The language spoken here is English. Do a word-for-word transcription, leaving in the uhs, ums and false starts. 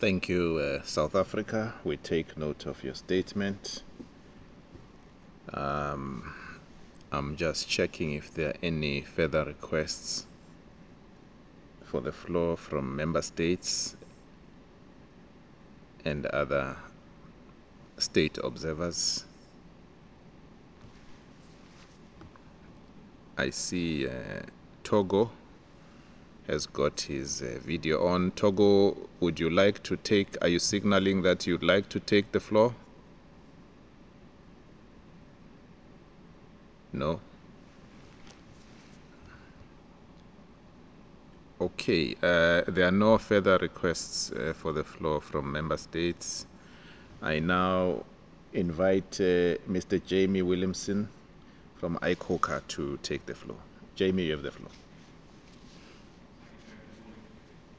Thank you, uh, South Africa. We take note of your statement. Um, I'm just checking if there are any further requests for the floor from member states and other state observers. I see uh, Togo has got his uh, video on. Togo, would you like to take, are you signaling that you'd like to take the floor? No? Okay, uh, there are no further requests uh, for the floor from member states. I now invite uh, Mister Jamie Williamson from I C O C A to take the floor. Jamie, you have the floor.